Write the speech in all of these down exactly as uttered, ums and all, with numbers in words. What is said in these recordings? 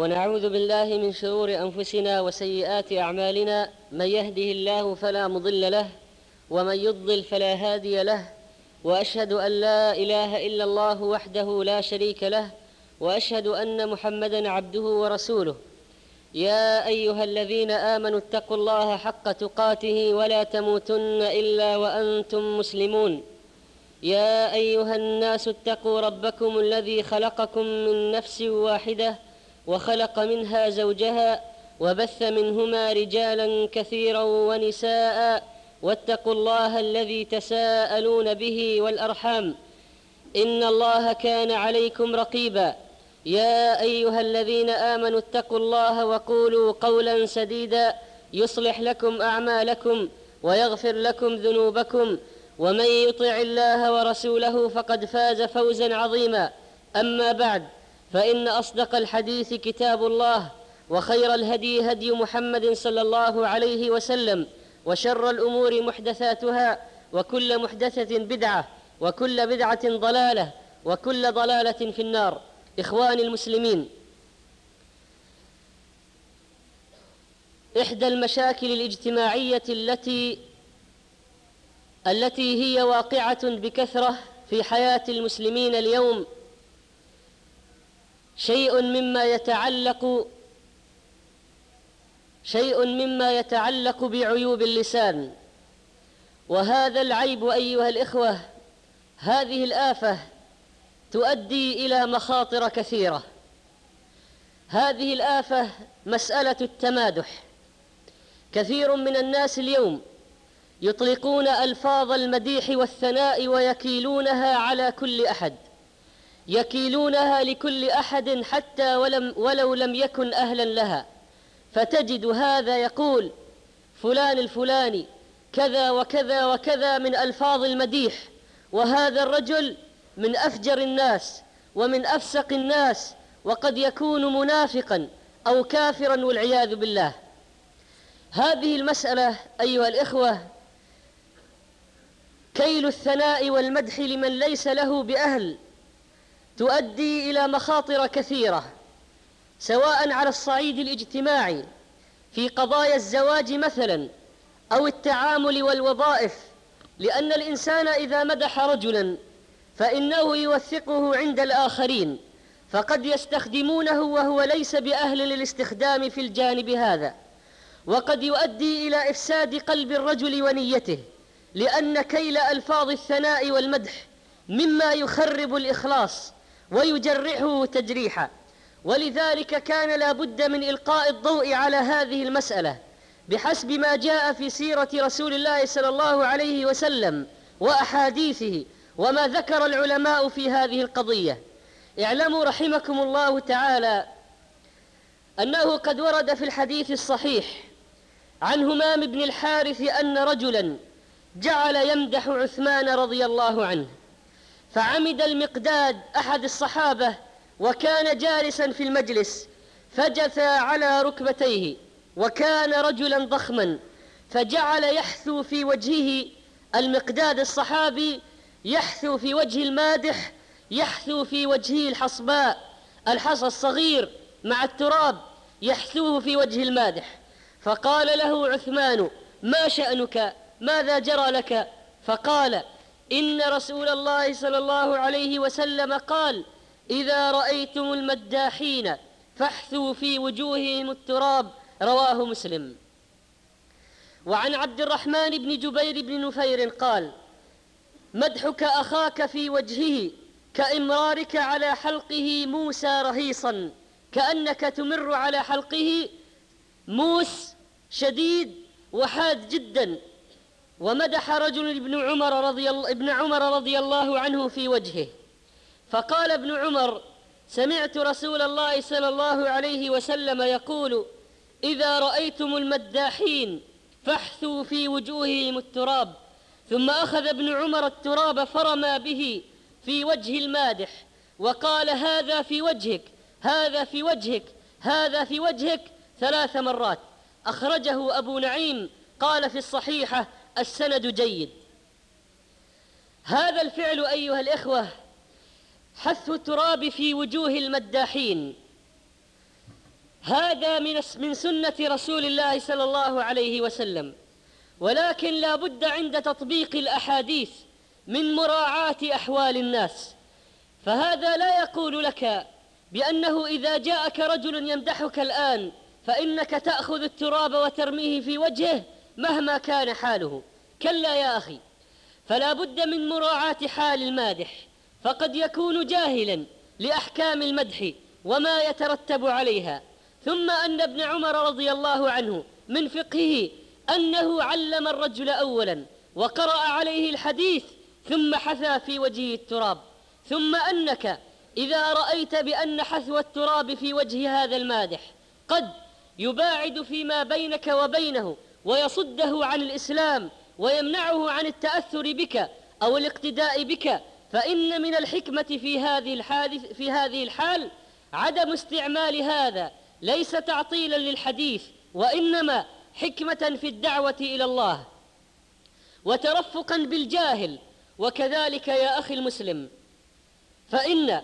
ونعوذ بالله من شرور أنفسنا وسيئات أعمالنا، من يهده الله فلا مضل له ومن يضلل فلا هادي له، وأشهد أن لا إله إلا الله وحده لا شريك له، وأشهد أن محمدًا عبده ورسوله. يا أيها الذين آمنوا اتقوا الله حق تقاته ولا تموتن إلا وأنتم مسلمون. يا أيها الناس اتقوا ربكم الذي خلقكم من نفس واحدة وخلق منها زوجها وبث منهما رجالا كثيرا ونساء، واتقوا الله الذي تساءلون به والأرحام، إن الله كان عليكم رقيبا. يا أيها الذين آمنوا اتقوا الله وقولوا قولا سديدا يصلح لكم أعمالكم ويغفر لكم ذنوبكم، ومن يطع الله ورسوله فقد فاز فوزا عظيما. أما بعد، فإن أصدق الحديث كتاب الله، وخير الهدي هدي محمد صلى الله عليه وسلم، وشر الأمور محدثاتها، وكل محدثة بدعة، وكل بدعة ضلالة، وكل ضلالة في النار. إخواني المسلمين، إحدى المشاكل الاجتماعية التي التي هي واقعة بكثرة في حياة المسلمين اليوم شيء مما يتعلق شيء مما يتعلق بعيوب اللسان. وهذا العيب أيها الإخوة، هذه الآفة تؤدي إلى مخاطر كثيرة. هذه الآفة مسألة التمادح. كثير من الناس اليوم يطلقون ألفاظ المديح والثناء ويكيلونها على كل أحد، يكيلونها لكل أحد حتى ولم ولو لم يكن أهلا لها. فتجد هذا يقول فلان الفلاني كذا وكذا وكذا من ألفاظ المديح، وهذا الرجل من أفجر الناس ومن أفسق الناس، وقد يكون منافقا أو كافرا والعياذ بالله. هذه المسألة أيها الإخوة، كيل الثناء والمدح لمن ليس له بأهل، تؤدي إلى مخاطر كثيرة، سواء على الصعيد الاجتماعي في قضايا الزواج مثلا، أو التعامل والوظائف. لأن الإنسان إذا مدح رجلا فإنه يوثقه عند الآخرين، فقد يستخدمونه وهو ليس بأهل للاستخدام في الجانب هذا، وقد يؤدي إلى إفساد قلب الرجل ونيته، لأن كيل ألفاظ الثناء والمدح مما يخرب الإخلاص ويجرحه تجريحا. ولذلك كان لا بد من إلقاء الضوء على هذه المسألة بحسب ما جاء في سيرة رسول الله صلى الله عليه وسلم وأحاديثه، وما ذكر العلماء في هذه القضية. اعلموا رحمكم الله تعالى أنه قد ورد في الحديث الصحيح عن همام بن الحارث أن رجلا جعل يمدح عثمان رضي الله عنه، فعمد المقداد أحد الصحابة وكان جالسا في المجلس، فجثى على ركبتيه، وكان رجلا ضخما، فجعل يحثو في وجهه المقداد الصحابي، يحثو في وجه المادح، يحثو في وجهه الحصباء، الحصى الصغير مع التراب، يحثوه في وجه المادح. فقال له عثمان: ما شأنك؟ ماذا جرى لك؟ فقال: إن رسول الله صلى الله عليه وسلم قال: إذا رأيتم المداحين فاحثوا في وجوههم التراب. رواه مسلم. وعن عبد الرحمن بن جبير بن نفير قال: مدحك أخاك في وجهه كإمرارك على حلقه موسى رهيصا، كأنك تمر على حلقه موس شديد وحاد جدا. ومدح رجل ابن عمر رضي الله ابن عمر رضي الله عنه في وجهه، فقال ابن عمر: سمعت رسول الله صلى الله عليه وسلم يقول: إذا رأيتم المداحين فاحثوا في وجوههم التراب. ثم أخذ ابن عمر التراب فرمى به في وجه المادح، وقال: هذا في وجهك، هذا في وجهك، هذا في وجهك، ثلاث مرات. أخرجه أبو نعيم، قال في الصحيحة: السند جيد. هذا الفعل أيها الإخوة، حث التراب في وجوه المداحين، هذا من من سنة رسول الله صلى الله عليه وسلم، ولكن لا بد عند تطبيق الأحاديث من مراعاة أحوال الناس. فهذا لا يقول لك بأنه إذا جاءك رجل يمدحك الآن فإنك تأخذ التراب وترميه في وجهه مهما كان حاله، كلا يا أخي، فلا بد من مراعاة حال المادح، فقد يكون جاهلا لأحكام المدح وما يترتب عليها. ثم أن ابن عمر رضي الله عنه من فقهه أنه علم الرجل أولا وقرأ عليه الحديث ثم حثى في وجهه التراب. ثم أنك إذا رأيت بأن حثو التراب في وجه هذا المادح قد يباعد فيما بينك وبينه ويصده عن الإسلام ويمنعه عن التأثر بك أو الاقتداء بك، فإن من الحكمة في هذه الحادث في هذه الحال عدم استعمال هذا، ليس تعطيلا للحديث وإنما حكمة في الدعوة إلى الله وترفقا بالجاهل. وكذلك يا أخي المسلم، فإن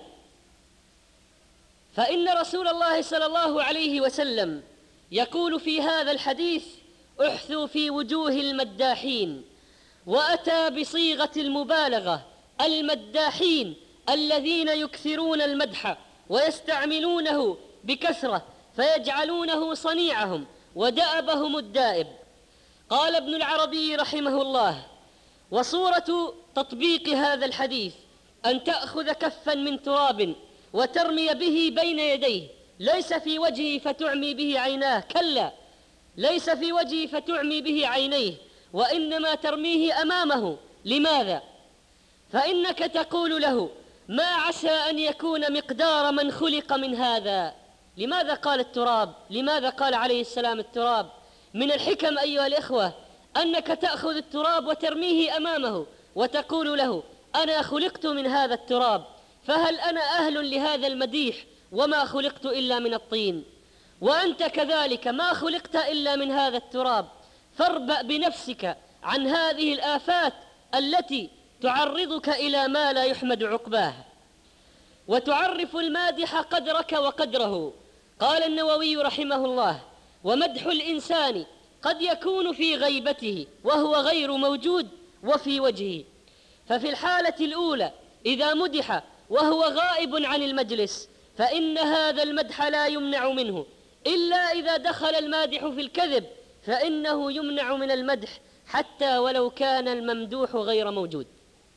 فإن رسول الله صلى الله عليه وسلم يقول في هذا الحديث: احثوا في وجوه المداحين، وأتى بصيغة المبالغة، المداحين الذين يكثرون المدح ويستعملونه بكثرة فيجعلونه صنيعهم ودأبهم الدائب. قال ابن العربي رحمه الله: وصورة تطبيق هذا الحديث أن تأخذ كفا من تراب وترمي به بين يديه، ليس في وجهه فتعمي به عيناه، كلا، ليس في وجهه فتعمي به عينيه، وإنما ترميه أمامه. لماذا؟ فإنك تقول له: ما عسى أن يكون مقدار من خلق من هذا. لماذا قال التراب؟ لماذا قال عليه السلام التراب؟ من الحكم أيها الإخوة أنك تأخذ التراب وترميه أمامه وتقول له: أنا خلقت من هذا التراب، فهل أنا أهل لهذا المديح وما خلقت إلا من الطين؟ وأنت كذلك ما خلقت إلا من هذا التراب، فاربأ بنفسك عن هذه الآفات التي تعرضك إلى ما لا يحمد عقباه، وتعرف المادح قدرك وقدره. قال النووي رحمه الله: ومدح الإنسان قد يكون في غيبته وهو غير موجود وفي وجهه. ففي الحالة الأولى إذا مدح وهو غائب عن المجلس فإن هذا المدح لا يمنع منه، إلا إذا دخل المادح في الكذب فإنه يمنع من المدح حتى ولو كان الممدوح غير موجود،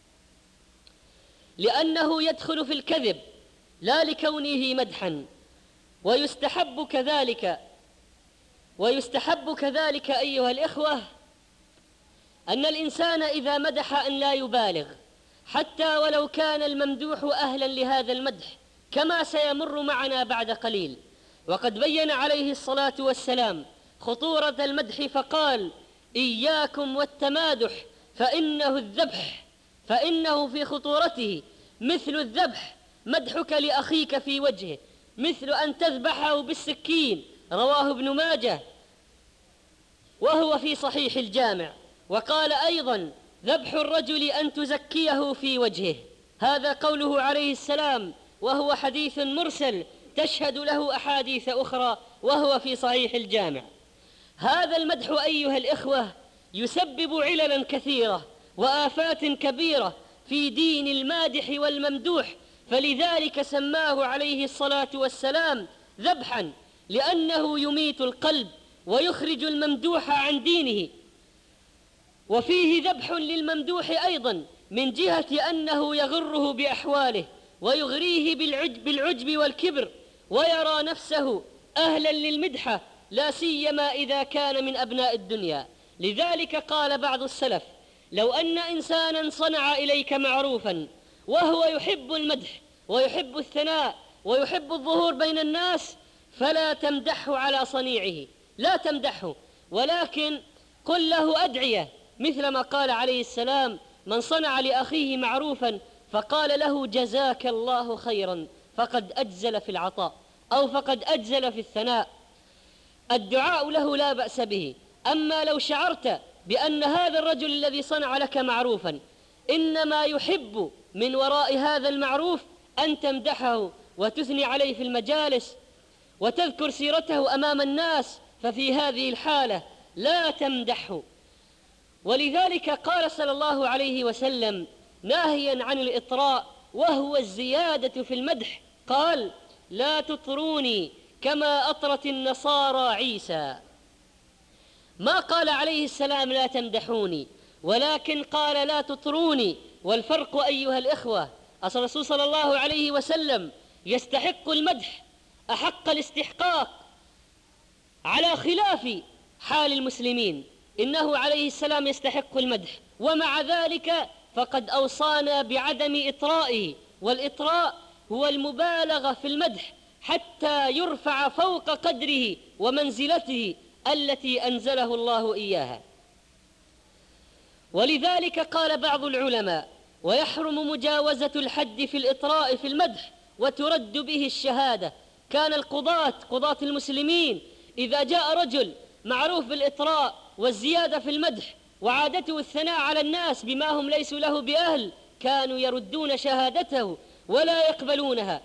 لأنه يدخل في الكذب لا لكونه مدحا. ويستحب كذلك ويستحب كذلك أيها الإخوة أن الإنسان إذا مدح أن لا يبالغ حتى ولو كان الممدوح أهلا لهذا المدح، كما سيمر معنا بعد قليل. وقد بين عليه الصلاة والسلام خطورة المدح فقال: إياكم والتمادح فإنه الذبح فإنه في خطورته مثل الذبح، مدحك لأخيك في وجهه مثل أن تذبحه بالسكين، رواه ابن ماجه وهو في صحيح الجامع. وقال أيضا: ذبح الرجل أن تزكيه في وجهه، هذا قوله عليه السلام وهو حديث مرسل تشهد له أحاديث أخرى وهو في صحيح الجامع. هذا المدح أيها الإخوة يسبب عللا كثيرة وآفات كبيرة في دين المادح والممدوح، فلذلك سماه عليه الصلاة والسلام ذبحا، لأنه يميت القلب ويخرج الممدوح عن دينه. وفيه ذبح للممدوح أيضا من جهة أنه يغره بأحواله ويغريه بالعجب, بالعجب والكبر، ويرى نفسه أهلا للمدحة، لا سيما إذا كان من أبناء الدنيا. لذلك قال بعض السلف: لو أن إنسانا صنع إليك معروفا وهو يحب المدح ويحب الثناء ويحب الظهور بين الناس فلا تمدحه على صنيعه، لا تمدحه، ولكن قل له أدعية، مثل ما قال عليه السلام: من صنع لأخيه معروفا فقال له جزاك الله خيرا فقد أجزل في العطاء أو فقد أجزل في الثناء. الدعاء له لا بأس به. أما لو شعرت بأن هذا الرجل الذي صنع لك معروفا إنما يحب من وراء هذا المعروف أن تمدحه وتثني عليه في المجالس وتذكر سيرته أمام الناس، ففي هذه الحالة لا تمدحه. ولذلك قال صلى الله عليه وسلم ناهيا عن الإطراء وهو الزيادة في المدح، قال: لا تطروني كما أطرت النصارى عيسى. ما قال عليه السلام لا تمدحوني، ولكن قال لا تطروني. والفرق أيها الإخوة، أصل الرسول صلى الله عليه وسلم يستحق المدح أحق الاستحقاق على خلاف حال المسلمين، إنه عليه السلام يستحق المدح، ومع ذلك فقد أوصانا بعدم إطرائه. والإطراء هو المبالغة في المدح حتى يرفع فوق قدره ومنزلته التي أنزله الله إياها. ولذلك قال بعض العلماء: ويحرم مجاوزة الحد في الإطراء في المدح وترد به الشهادة. كان القضاة قضاة المسلمين إذا جاء رجل معروف بالإطراء والزيادة في المدح وعادته الثناء على الناس بما هم ليسوا له بأهل، كانوا يردون شهادته ولا يقبلونها.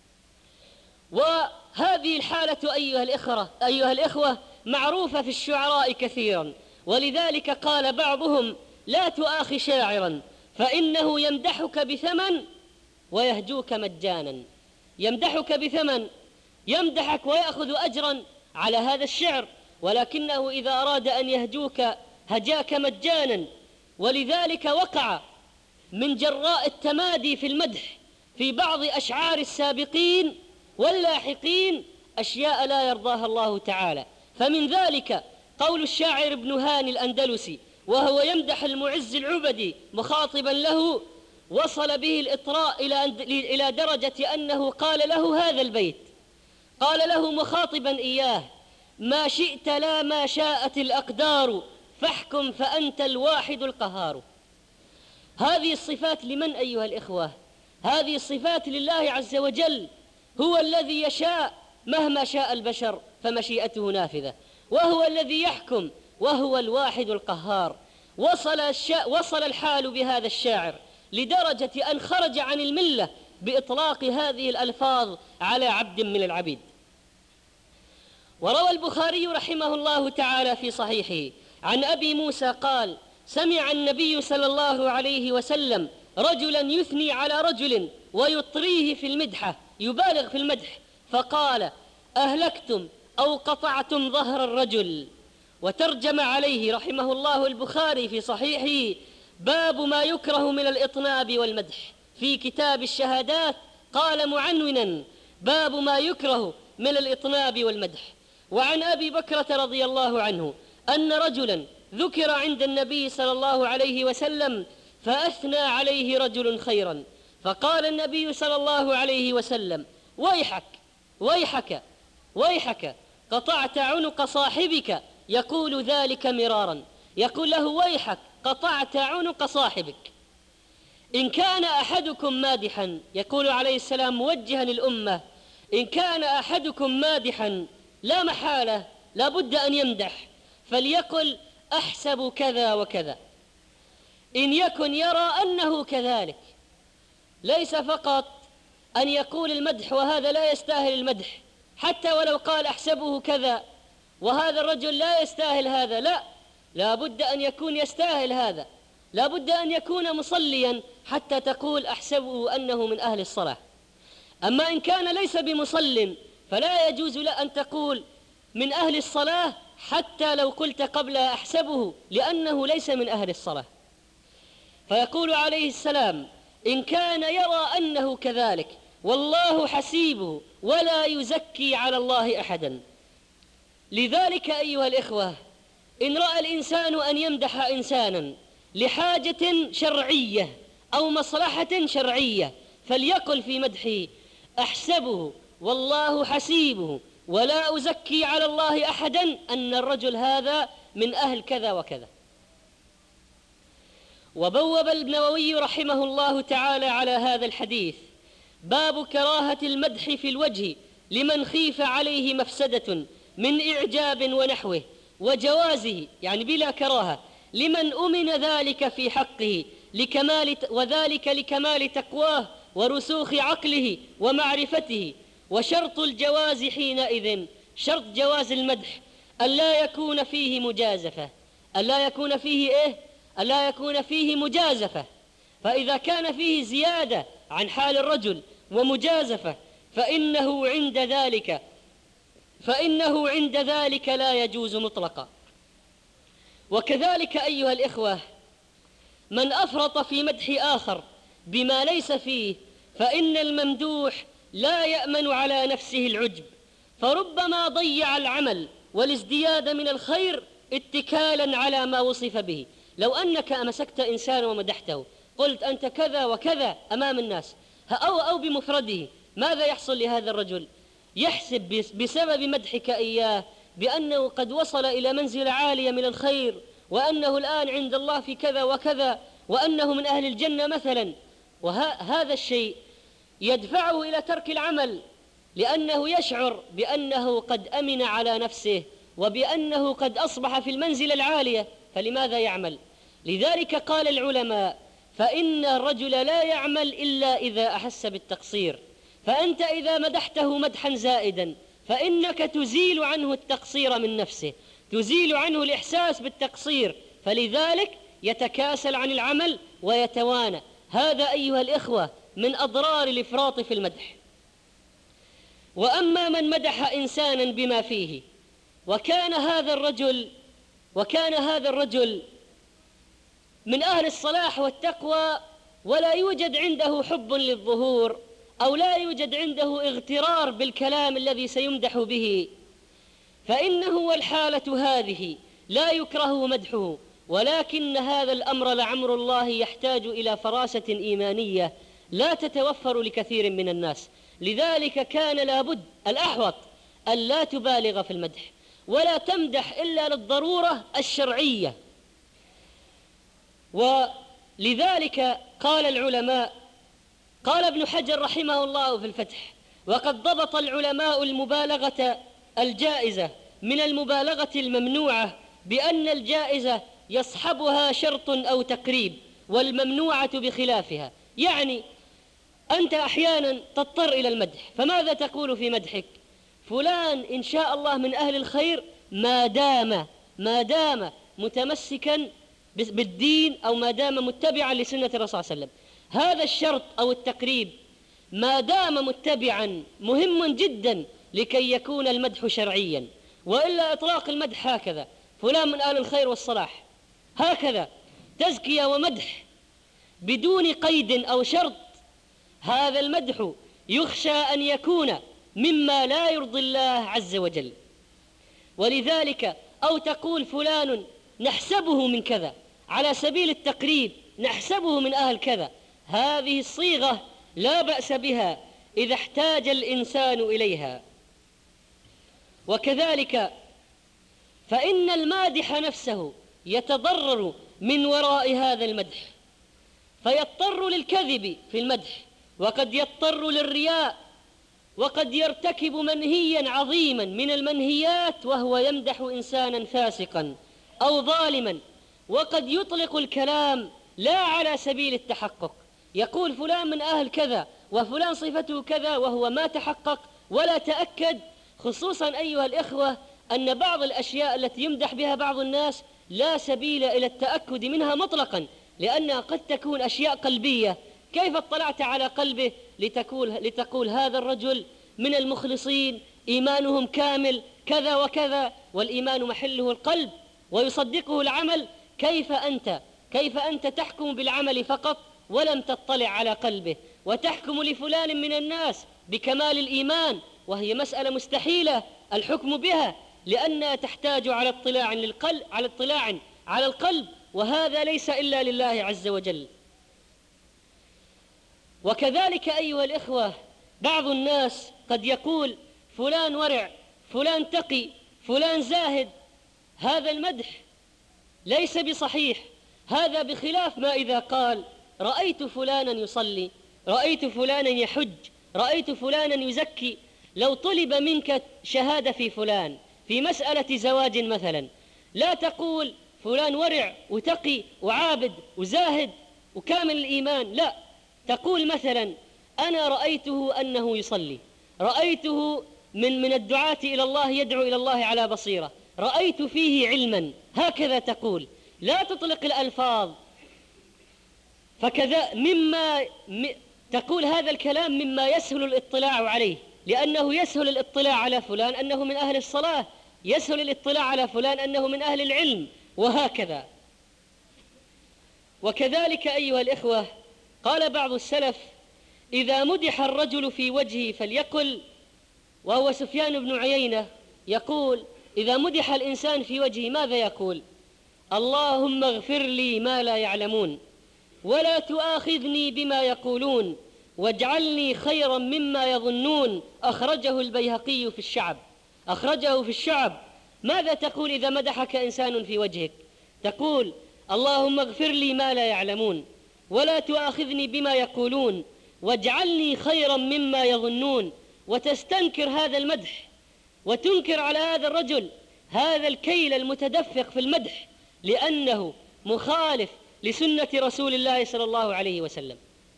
وهذه الحالة أيها الإخوة, أيها الإخوة معروفة في الشعراء كثيرا. ولذلك قال بعضهم: لا تؤاخي شاعرا فإنه يمدحك بثمن ويهجوك مجانا. يمدحك بثمن، يمدحك ويأخذ أجرا على هذا الشعر، ولكنه إذا أراد أن يهجوك هجاك مجانا. ولذلك وقع من جراء التمادي في المدح في بعض أشعار السابقين واللاحقين أشياء لا يرضاها الله تعالى. فمن ذلك قول الشاعر ابن هاني الأندلسي وهو يمدح المعز العبدي مخاطبا له: وصل به الإطراء إلى درجة أنه قال له هذا البيت، قال له مخاطبا إياه: ما شئت لا ما شاءت الأقدار فاحكم فأنت الواحد القهار. هذه الصفات لمن أيها الإخوة؟ هذه الصفات لله عز وجل، هو الذي يشاء مهما شاء البشر فمشيئته نافذة، وهو الذي يحكم، وهو الواحد القهار. وصل, الشا... وصل الحال بهذا الشاعر لدرجة أن خرج عن الملة بإطلاق هذه الألفاظ على عبد من العبيد. وروى البخاري رحمه الله تعالى في صحيحه عن أبي موسى قال: سمع النبي صلى الله عليه وسلم رجلا يثني على رجل ويطريه في المدحة، يبالغ في المدح، فقال: أهلكتم أو قطعتم ظهر الرجل. وترجم عليه رحمه الله البخاري في صحيحه: باب ما يكره من الإطناب والمدح. في كتاب الشهادات قال معنونا: باب ما يكره من الإطناب والمدح. وعن أبي بكرة رضي الله عنه أن رجلا ذكر عند النبي صلى الله عليه وسلم فأثنى عليه رجل خيرا، فقال النبي صلى الله عليه وسلم: ويحك ويحك ويحك قطعت عنق صاحبك. يقول ذلك مرارا، يقول له: ويحك قطعت عنق صاحبك. إن كان أحدكم مادحا، يقول عليه السلام موجها الأمة: إن كان أحدكم مادحا لا محالة لا بد أن يمدح، فليقل: أحسب كذا وكذا، إن يكن يرى أنه كذلك. ليس فقط أن يقول المدح وهذا لا يستاهل المدح، حتى ولو قال أحسبه كذا وهذا الرجل لا يستاهل هذا، لا، لا بد أن يكون يستاهل هذا، لا بد أن يكون مصليا حتى تقول أحسبه أنه من أهل الصلاة. أما إن كان ليس بمصل فلا يجوز له أن تقول من أهل الصلاة حتى لو قلت قبل أحسبه، لأنه ليس من أهل الصلاة. فيقول عليه السلام: إن كان يرى أنه كذلك والله حسيبه ولا يزكي على الله أحدا. لذلك أيها الإخوة، إن رأى الإنسان أن يمدح إنسانا لحاجة شرعية أو مصلحة شرعية فليقل في مدحه: أحسبه والله حسيبه ولا أزكي على الله أحدا أن الرجل هذا من أهل كذا وكذا. وبوب النووي رحمه الله تعالى على هذا الحديث باب كراهة المدح في الوجه لمن خيف عليه مفسدة من إعجاب ونحوه، وجوازه يعني بلا كراهة لمن أمن ذلك في حقه لكمال، وذلك لكمال تقواه ورسوخ عقله ومعرفته، وشرط الجواز حينئذ، شرط جواز المدح ألا يكون فيه مجازفة، ألا يكون فيه إيه؟ ألا يكون فيه مجازفة. فإذا كان فيه زيادة عن حال الرجل ومجازفة فإنه عند ذلك فإنه عند ذلك لا يجوز مطلقا. وكذلك أيها الإخوة من أفرط في مدح آخر بما ليس فيه فإن الممدوح لا يأمن على نفسه العجب، فربما ضيع العمل والازدياد من الخير اتكالا على ما وصف به. لو أنك أمسكت إنسان ومدحته قلت أنت كذا وكذا أمام الناس أو, أو بمفرده، ماذا يحصل لهذا الرجل؟ يحسب بسبب مدحك إياه بأنه قد وصل إلى منزلة عالية من الخير، وأنه الآن عند الله في كذا وكذا، وأنه من أهل الجنة مثلا. وهذا الشيء يدفعه إلى ترك العمل، لأنه يشعر بأنه قد أمن على نفسه وبأنه قد أصبح في المنزلة العالية، فلماذا يعمل؟ لذلك قال العلماء فإن الرجل لا يعمل إلا إذا أحس بالتقصير. فأنت إذا مدحته مدحا زائدا فإنك تزيل عنه التقصير من نفسه، تزيل عنه الإحساس بالتقصير، فلذلك يتكاسل عن العمل ويتوانى. هذا أيها الإخوة من أضرار الإفراط في المدح. وأما من مدح إنسانا بما فيه وكان هذا الرجل وكان هذا الرجل من أهل الصلاح والتقوى ولا يوجد عنده حب للظهور أو لا يوجد عنده اغترار بالكلام الذي سيمدح به، فإنه والحالة هذه لا يكره مدحه، ولكن هذا الأمر لعمر الله يحتاج إلى فراسة إيمانية لا تتوفر لكثير من الناس. لذلك كان لابد الأحوط ألا تبالغ في المدح ولا تمدح إلا للضرورة الشرعية. ولذلك قال العلماء، قال ابن حجر رحمه الله في الفتح: وقد ضبط العلماء المبالغة الجائزة من المبالغة الممنوعة بأن الجائزة يصحبها شرط أو تقريب والممنوعة بخلافها. يعني أنت أحيانا تضطر إلى المدح، فماذا تقول في مدحك؟ فلان إن شاء الله من أهل الخير ما دام ما دام متمسكا بالدين أو ما دام متبعا لسنة الرسول صلى الله عليه وسلم. هذا الشرط أو التقريب ما دام متبعا مهم جدا لكي يكون المدح شرعيا، وإلا إطلاق المدح هكذا فلان من أهل الخير والصلاح هكذا تزكية ومدح بدون قيد أو شرط، هذا المدح يخشى أن يكون مما لا يرضي الله عز وجل. ولذلك أو تقول فلان نحسبه من كذا على سبيل التقريب، نحسبه من أهل كذا، هذه الصيغة لا بأس بها إذا احتاج الإنسان إليها. وكذلك فإن المادح نفسه يتضرر من وراء هذا المدح، فيضطر للكذب في المدح، وقد يضطر للرياء، وقد يرتكب منهيا عظيما من المنهيات وهو يمدح إنسانا فاسقا أو ظالما، وقد يطلق الكلام لا على سبيل التحقق، يقول فلان من أهل كذا وفلان صفته كذا وهو ما تحقق ولا تأكد. خصوصا أيها الإخوة أن بعض الأشياء التي يمدح بها بعض الناس لا سبيل إلى التأكد منها مطلقا، لأنها قد تكون أشياء قلبية. كيف اطلعت على قلبه لتقول, لتقول هذا الرجل من المخلصين إيمانهم كامل كذا وكذا، والإيمان محله القلب ويصدقه العمل؟ كيف أنت كيف أنت تحكم بالعمل فقط ولم تطلع على قلبه، وتحكم لفلان من الناس بكمال الإيمان، وهي مسألة مستحيلة الحكم بها لأنها تحتاج على اطلاع للقلب على اطلاع على القلب، وهذا ليس إلا لله عز وجل. وكذلك أيها الإخوة بعض الناس قد يقول فلان ورع، فلان تقي، فلان زاهد، هذا المدح ليس بصحيح. هذا بخلاف ما إذا قال رأيت فلانا يصلي، رأيت فلانا يحج، رأيت فلانا يزكي. لو طلب منك شهادة في فلان في مسألة زواج مثلا، لا تقول فلان ورع وتقي وعابد وزاهد وكامل الإيمان، لا، تقول مثلا أنا رأيته أنه يصلي، رأيته من من الدعاة إلى الله يدعو إلى الله على بصيرة، رأيت فيه علما، هكذا تقول، لا تطلق الألفاظ. فكذا مما م... تقول هذا الكلام مما يسهل الاطلاع عليه، لأنه يسهل الاطلاع على فلان أنه من أهل الصلاة، يسهل الاطلاع على فلان أنه من أهل العلم، وهكذا. وكذلك أيها الإخوة، قال بعض السلف: إذا مدح الرجل في وجهه فليقل، وهو سفيان بن عيينة يقول: إذا مدح الإنسان في وجهه ماذا يقول؟ اللهم اغفر لي ما لا يعلمون، ولا تؤاخذني بما يقولون، واجعلني خيرا مما يظنون. أخرجه البيهقي في الشعب. أخرجه في الشعب. ماذا تقول إذا مدحك إنسان في وجهك؟ تقول: اللهم اغفر لي ما لا يعلمون، ولا تؤاخذني بما يقولون، واجعلني خيرا مما يظنون. وتستنكر هذا المدح، وتنكر على هذا الرجل هذا الكيل المتدفق في المدح، لأنه مخالف لسنة رسول الله صلى الله عليه وسلم.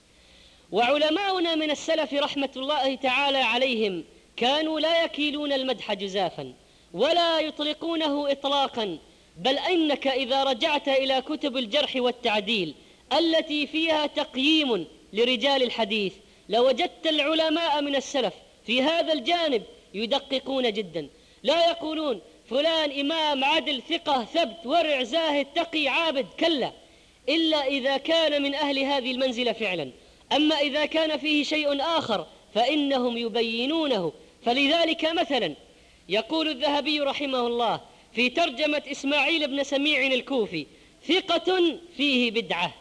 وعلماؤنا من السلف رحمة الله تعالى عليهم كانوا لا يكيلون المدح جزافا ولا يطلقونه إطلاقا، بل إنك إذا رجعت إلى كتب الجرح والتعديل التي فيها تقييم لرجال الحديث لوجدت العلماء من السلف في هذا الجانب يدققون جدا. لا يقولون فلان إمام عدل ثقة ثبت ورع زاهد تقي عابد، كلا، إلا إذا كان من أهل هذه المنزلة فعلا. أما إذا كان فيه شيء آخر فإنهم يبينونه. فلذلك مثلا يقول الذهبي رحمه الله في ترجمة إسماعيل بن سميع الكوفي: ثقة فيه بدعة.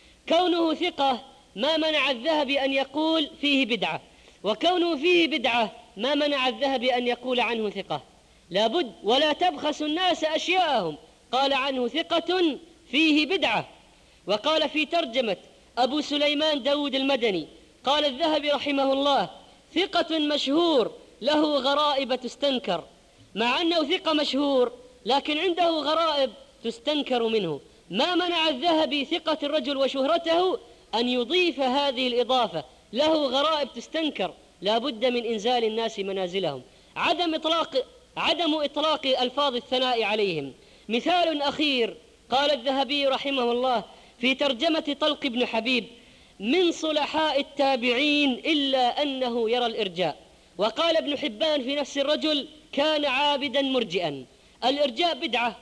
كونه ثقة ما منع الذهبي أن يقول فيه بدعة، وكونه فيه بدعة ما منع الذهبي أن يقول عنه ثقة. لابد ولا تبخس الناس أشياءهم، قال عنه ثقة فيه بدعة. وقال في ترجمة أبو سليمان داود المدني، قال الذهبي رحمه الله: ثقة مشهور له غرائب تستنكر. مع أنه ثقة مشهور لكن عنده غرائب تستنكر منه. ما منع الذهبي ثقة الرجل وشهرته أن يضيف هذه الإضافة: له غرائب تستنكر. لا بد من إنزال الناس منازلهم، عدم إطلاق عدم إطلاق ألفاظ الثناء عليهم. مثال أخير، قال الذهبي رحمه الله في ترجمة طلق بن حبيب: من صلحاء التابعين إلا أنه يرى الإرجاء. وقال ابن حبان في نفس الرجل: كان عابدا مرجئا. الإرجاء بدعة،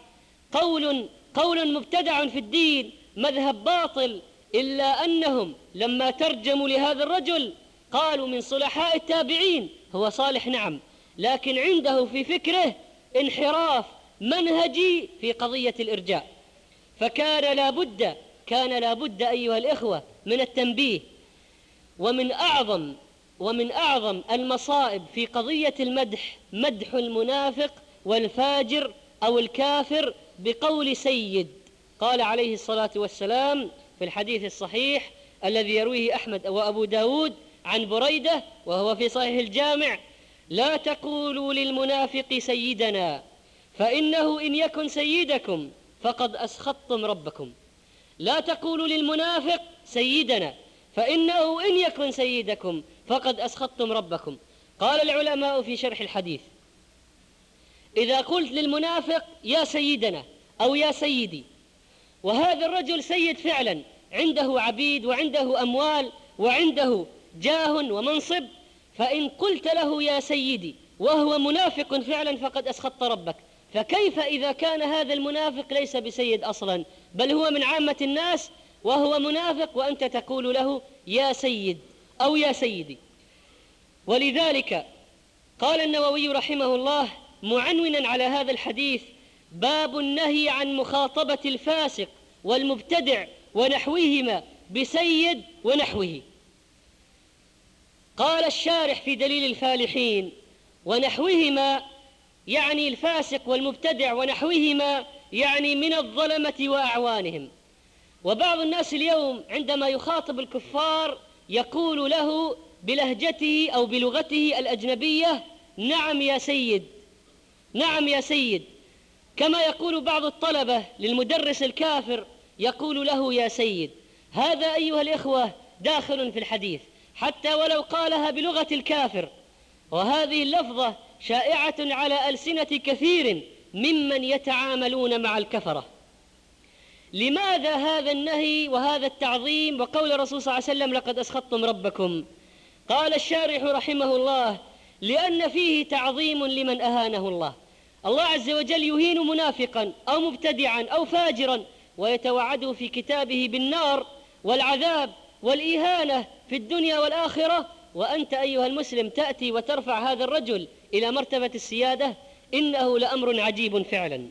قول قول مبتدع في الدين، مذهب باطل، إلا أنهم لما ترجموا لهذا الرجل قالوا من صلحاء التابعين. هو صالح نعم، لكن عنده في فكره انحراف منهجي في قضية الإرجاء. فكان لابد كان لابد أيها الإخوة من التنبيه. ومن أعظم ومن أعظم المصائب في قضية المدح مدح المنافق والفاجر أو الكافر بقول سيد. قال عليه الصلاة والسلام في الحديث الصحيح الذي يرويه أحمد وأبو داود عن بريدة وهو في صحيح الجامع: لا تقولوا للمنافق سيدنا، فإنه إن يكن سيدكم فقد أسخطتم ربكم. لا تقولوا للمنافق سيدنا، فإنه إن يكن سيدكم فقد أسخطتم ربكم. قال العلماء في شرح الحديث: إذا قلت للمنافق يا سيدنا أو يا سيدي، وهذا الرجل سيد فعلا، عنده عبيد وعنده أموال وعنده جاه ومنصب، فإن قلت له يا سيدي وهو منافق فعلا فقد أسخطت ربك. فكيف إذا كان هذا المنافق ليس بسيد أصلا، بل هو من عامة الناس وهو منافق وأنت تقول له يا سيد أو يا سيدي؟ ولذلك قال النووي رحمه الله معنونا على هذا الحديث: باب النهي عن مخاطبة الفاسق والمبتدع ونحوهما بسيد ونحوه. قال الشارح في دليل الفالحين: ونحوهما يعني الفاسق والمبتدع، ونحوهما يعني من الظلمة وأعوانهم. وبعض الناس اليوم عندما يخاطب الكفار يقول له بلهجته أو بلغته الأجنبية: نعم يا سيد، نعم يا سيد. كما يقول بعض الطلبة للمدرس الكافر يقول له يا سيد. هذا أيها الإخوة داخل في الحديث، حتى ولو قالها بلغة الكافر، وهذه اللفظة شائعة على ألسنة كثير ممن يتعاملون مع الكفرة. لماذا هذا النهي وهذا التعظيم وقول الرسول صلى الله عليه وسلم لقد أسخطتم ربكم؟ قال الشارح رحمه الله: لأن فيه تعظيم لمن أهانه الله. الله عز وجل يهين منافقا أو مبتدعا أو فاجرا ويتوعده في كتابه بالنار والعذاب والإهانة في الدنيا والآخرة، وأنت أيها المسلم تأتي وترفع هذا الرجل إلى مرتبة السيادة. إنه لأمر عجيب فعلا.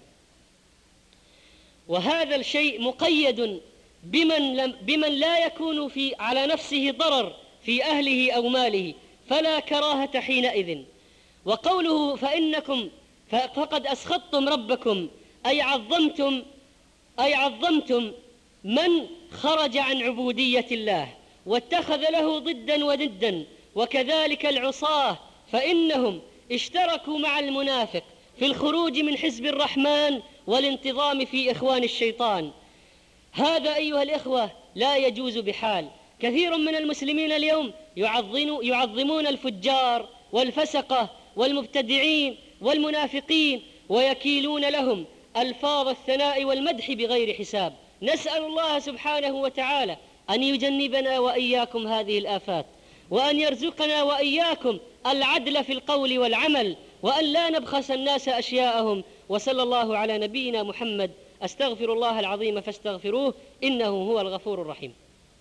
وهذا الشيء مقيد بمن, لم بمن لا يكون في على نفسه ضرر في أهله أو ماله، فلا كراهة حينئذ. وقوله فإنكم فقد أسخطتم ربكم أي عظمتم أي عظمتم من خرج عن عبودية الله واتخذ له ضدا وضدا. وكذلك العصاة فإنهم اشتركوا مع المنافق في الخروج من حزب الرحمن والانتظام في إخوان الشيطان. هذا أيها الإخوة لا يجوز بحال. كثير من المسلمين اليوم يعظمون الفجار والفسقة والمبتدعين والمنافقين ويكيلون لهم ألفاظ الثناء والمدح بغير حساب. نسأل الله سبحانه وتعالى أن يجنبنا وإياكم هذه الآفات، وأن يرزقنا وإياكم العدل في القول والعمل، وأن لا نبخس الناس أشياءهم. وصلى الله على نبينا محمد. أستغفر الله العظيم فاستغفروه إنه هو الغفور الرحيم.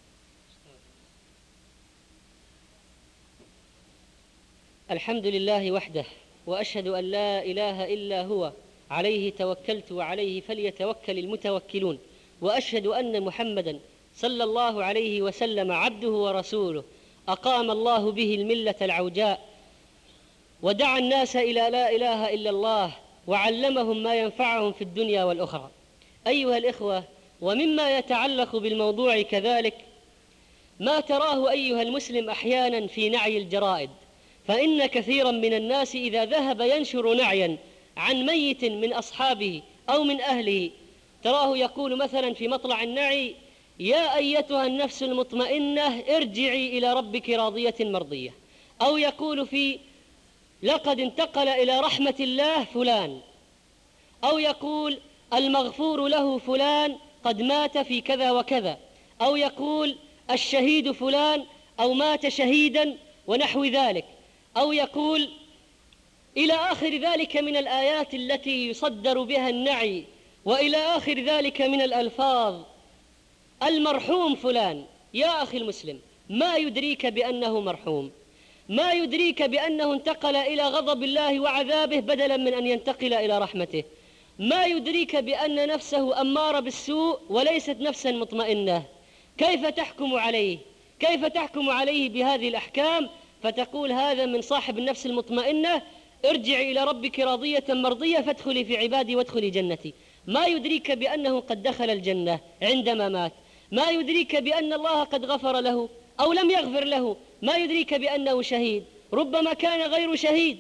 الحمد لله وحده، وأشهد أن لا إله إلا هو عليه توكلت وعليه فليتوكل المتوكلون. وأشهد أن محمدا صلى الله عليه وسلم عبده ورسوله، أقام الله به الملة العوجاء ودعا الناس إلى لا إله إلا الله وعلمهم ما ينفعهم في الدنيا والأخرى. أيها الإخوة، ومما يتعلق بالموضوع كذلك ما تراه أيها المسلم أحيانا في نعي الجرائد. فإن كثيرا من الناس إذا ذهب ينشر نعيا عن ميت من أصحابه أو من أهله تراه يقول مثلا في مطلع النعي: يا أيتها النفس المطمئنة ارجعي إلى ربك راضية مرضية. أو يقول في لقد انتقل إلى رحمة الله فلان. أو يقول المغفور له فلان قد مات في كذا وكذا. أو يقول الشهيد فلان أو مات شهيدا ونحو ذلك. أو يقول إلى آخر ذلك من الآيات التي يصدر بها النعي، وإلى آخر ذلك من الألفاظ. المرحوم فلان. يا أخي المسلم، ما يدريك بأنه مرحوم؟ ما يدريك بأنه انتقل إلى غضب الله وعذابه بدلا من أن ينتقل إلى رحمته؟ ما يدريك بأن نفسه أمارة بالسوء وليست نفسا مطمئنة؟ كيف تحكم عليه؟ كيف تحكم عليه بهذه الأحكام فتقول هذا من صاحب النفس المطمئنة؟ ارجعي إلى ربك راضية مرضية فادخلي في عبادي وادخلي جنتي. ما يدريك بأنه قد دخل الجنة عندما مات؟ ما يدريك بأن الله قد غفر له أو لم يغفر له؟ ما يدريك بأنه شهيد؟ ربما كان غير شهيد.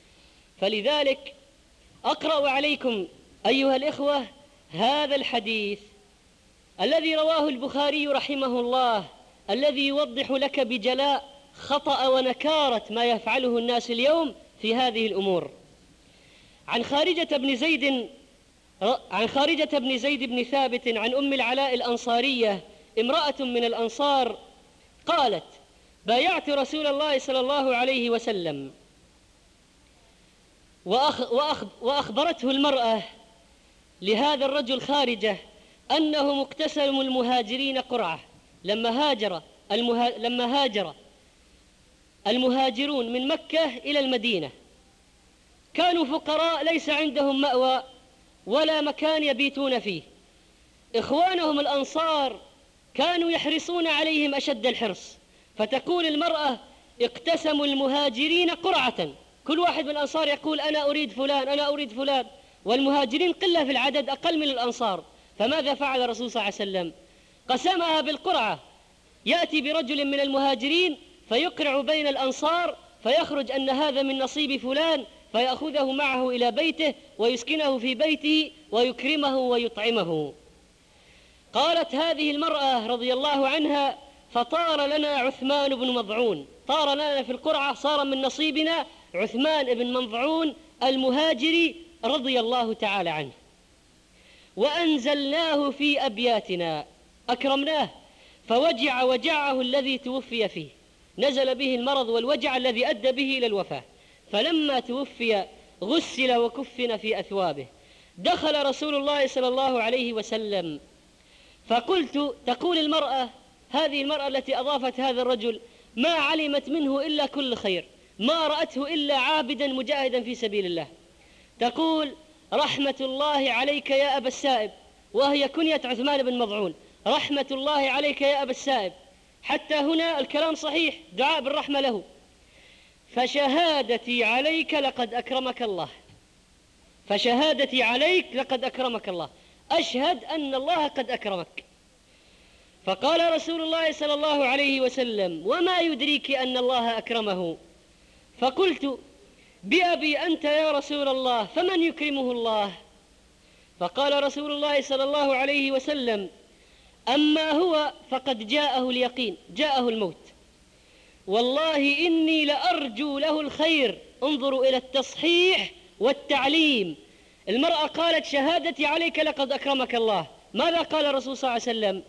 فلذلك أقرأ عليكم أيها الإخوة هذا الحديث الذي رواه البخاري رحمه الله، الذي يوضح لك بجلاء خطأ ونكارة ما يفعله الناس اليوم في هذه الأمور. عن خارجة بن زيد عن خارجة بن زيد بن ثابت عن أم العلاء الأنصارية امرأة من الأنصار قالت: بايعت رسول الله صلى الله عليه وسلم، وأخ وأخ وأخبرته المرأة لهذا الرجل خارجة أنه مقتسم المهاجرين قرعة. لما هاجر المها... لما هاجر المهاجرون من مكة إلى المدينة كانوا فقراء ليس عندهم مأوى ولا مكان يبيتون فيه. إخوانهم الأنصار كانوا يحرصون عليهم أشد الحرص، فتقول المرأة: اقتسموا المهاجرين قرعة، كل واحد من الأنصار يقول أنا أريد فلان أنا أريد فلان، والمهاجرين قلة في العدد أقل من الأنصار. فماذا فعل الرسول صلى الله عليه وسلم؟ قسمها بالقرعة. يأتي برجل من المهاجرين فيقرع بين الأنصار فيخرج أن هذا من نصيب فلان، فيأخذه معه إلى بيته ويسكنه في بيته ويكرمه ويطعمه. قالت هذه المرأة رضي الله عنها: فطار لنا عثمان بن مضعون، طار لنا في القرعة، صار من نصيبنا عثمان بن مظعون المهاجري رضي الله تعالى عنه، وأنزلناه في أبياتنا، أكرمناه فوجع وجعه الذي توفي فيه، نزل به المرض والوجع الذي أدى به إلى الوفاة، فلما توفي غسل وكفن في أثوابه. دخل رسول الله صلى الله عليه وسلم فقلت، تقول المرأة، هذه المرأة التي أضافت هذا الرجل ما علمت منه إلا كل خير، ما رأته إلا عابدا مجاهدا في سبيل الله، تقول رحمة الله عليك يا أبا السائب، وهي كنية عثمان بن مظعون، رحمة الله عليك يا أبا السائب. حتى هنا الكلام صحيح، دعاء بالرحمة له. فشهادتي عليك لقد أكرمك الله، فشهادتي عليك لقد أكرمك الله، أشهد أن الله قد أكرمك. فقال رسول الله صلى الله عليه وسلم وما يدريك أن الله أكرمه؟ فقلت بأبي أنت يا رسول الله، فمن يكرمه الله؟ فقال رسول الله صلى الله عليه وسلم أما هو فقد جاءه اليقين، جاءه الموت، والله إني لأرجو له الخير. انظروا إلى التصحيح والتعليم. المرأة قالت شهادتي عليك لقد أكرمك الله، ماذا قال الرسول صلى الله عليه وسلم؟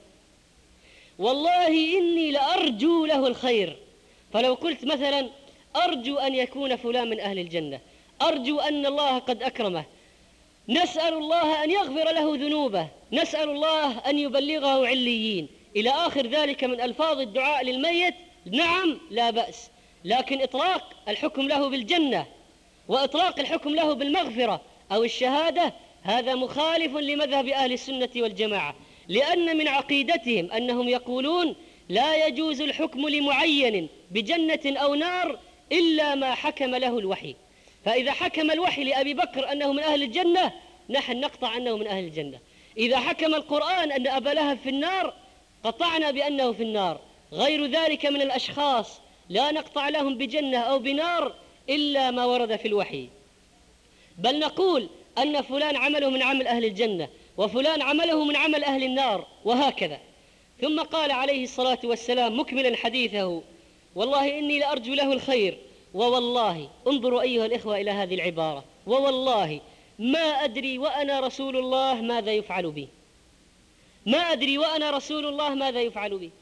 والله إني لأرجو له الخير. فلو قلت مثلا أرجو أن يكون فلان من أهل الجنة، أرجو أن الله قد أكرمه، نسأل الله أن يغفر له ذنوبه، نسأل الله أن يبلغه عليين، إلى آخر ذلك من ألفاظ الدعاء للميت، نعم لا بأس، لكن إطلاق الحكم له بالجنة وإطلاق الحكم له بالمغفرة أو الشهادة هذا مخالف لمذهب أهل السنة والجماعة، لأن من عقيدتهم أنهم يقولون لا يجوز الحكم لمعين بجنة أو نار إلا ما حكم له الوحي. فإذا حكم الوحي لأبي بكر أنه من أهل الجنة نحن نقطع أنه من أهل الجنة، إذا حكم القرآن أن أبا لهب في النار قطعنا بأنه في النار. غير ذلك من الأشخاص لا نقطع لهم بجنة أو بنار إلا ما ورد في الوحي، بل نقول أن فلان عمله من عمل أهل الجنة وفلان عمله من عمل أهل النار وهكذا. ثم قال عليه الصلاة والسلام مكملا حديثه والله إني لأرجو له الخير، ووالله، انظروا أيها الإخوة إلى هذه العبارة، ووالله ما أدري وأنا رسول الله ماذا يفعل بي، ما أدري وأنا رسول الله ماذا يفعل بي.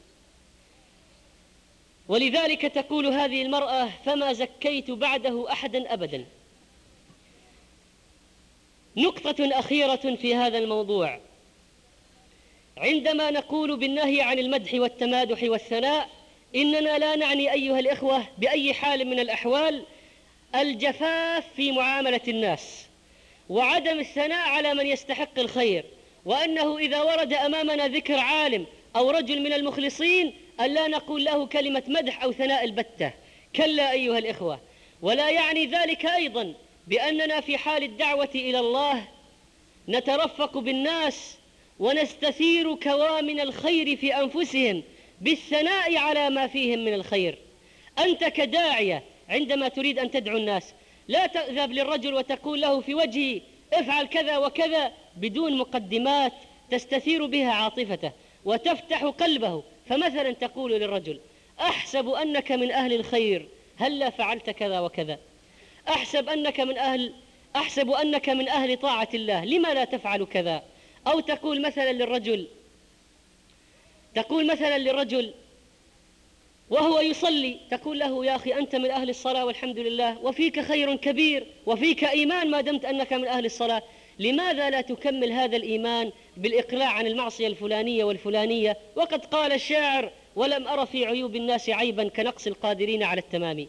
ولذلك تقول هذه المرأة فما زكيت بعده أحدا أبدا. نقطة أخيرة في هذا الموضوع، عندما نقول بالنهي عن المدح والتمادح والثناء إننا لا نعني أيها الإخوة بأي حال من الأحوال الجفاف في معاملة الناس وعدم الثناء على من يستحق الخير، وأنه إذا ورد أمامنا ذكر عالم أو رجل من المخلصين أن لا نقول له كلمة مدح أو ثناء البتة، كلا أيها الإخوة. ولا يعني ذلك أيضا بأننا في حال الدعوة إلى الله نترفق بالناس ونستثير كوامن الخير في أنفسهم بالثناء على ما فيهم من الخير. أنت كداعية عندما تريد أن تدعو الناس لا تذهب للرجل وتقول له في وجهه افعل كذا وكذا بدون مقدمات تستثير بها عاطفته وتفتح قلبه. فمثلا تقول للرجل أحسب أنك من أهل الخير هلا فعلت كذا وكذا، أحسب أنك من أهل أحسب أنك من أهل طاعة الله لما لا تفعل كذا. أو تقول مثلا للرجل تقول مثلا للرجل وهو يصلي تقول له يا أخي أنت من أهل الصلاة والحمد لله وفيك خير كبير وفيك إيمان ما دمت أنك من أهل الصلاة، لماذا لا تكمل هذا الإيمان بالإقلاع عن المعصية الفلانية والفلانية؟ وقد قال الشاعر ولم أر في عيوب الناس عيبا كنقص القادرين على التمام.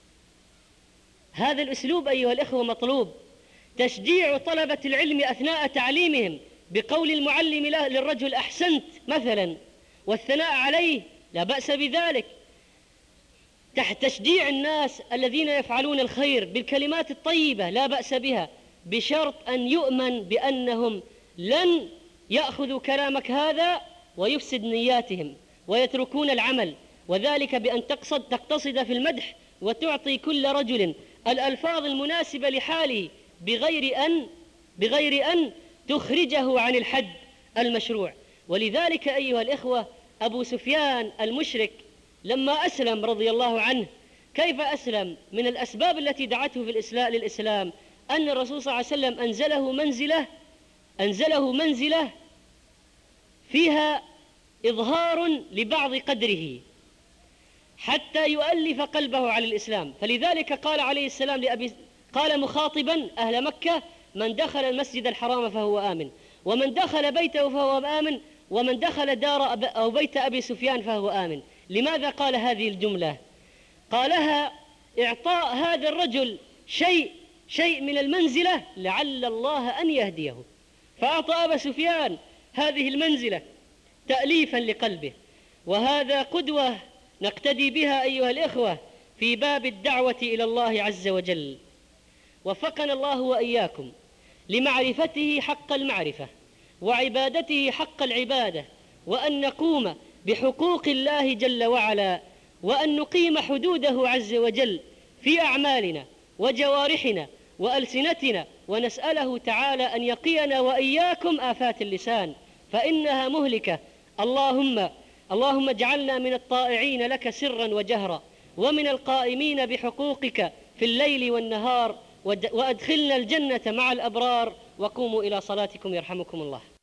هذا الأسلوب أيها الإخوة مطلوب، تشجيع طلبة العلم أثناء تعليمهم بقول المعلم له للرجل أحسنت مثلا والثناء عليه لا بأس بذلك، تحت تشجيع الناس الذين يفعلون الخير بالكلمات الطيبة لا بأس بها، بشرط أن يؤمن بأنهم لن يأخذوا كلامك هذا ويفسد نياتهم ويتركون العمل، وذلك بأن تقصد تقتصد في المدح وتعطي كل رجل الألفاظ المناسبة لحاله بغير أن بغير أن تخرجه عن الحد المشروع. ولذلك أيها الإخوة أبو سفيان المشرك لما أسلم رضي الله عنه كيف أسلم؟ من الأسباب التي دعته في الإسلام للإسلام أن الرسول صلى الله عليه وسلم أنزله منزلة أنزله منزلة فيها إظهار لبعض قدره حتى يؤلف قلبه على الإسلام. فلذلك قال عليه السلام لأبي قال مخاطبا أهل مكة: من دخل المسجد الحرام فهو آمن، ومن دخل بيته فهو آمن، ومن دخل دار أب أو بيت أبي سفيان فهو آمن. لماذا قال هذه الجملة؟ قالها إعطاء هذا الرجل شيء شيء من المنزلة لعل الله أن يهديه، فأعطى أبا سفيان هذه المنزلة تأليفا لقلبه. وهذا قدوة نقتدي بها أيها الإخوة في باب الدعوة إلى الله عز وجل. وفقنا الله وإياكم لمعرفته حق المعرفة وعبادته حق العبادة، وأن نقوم بحقوق الله جل وعلا، وأن نقيم حدوده عز وجل في أعمالنا وجوارحنا وألسنتنا، ونسأله تعالى أن يقينا وإياكم آفات اللسان فإنها مهلكة. اللهم اللهم اجعلنا من الطائعين لك سرا وجهرا، ومن القائمين بحقوقك في الليل والنهار، وأدخلنا الجنة مع الأبرار. وقوموا إلى صلاتكم يرحمكم الله.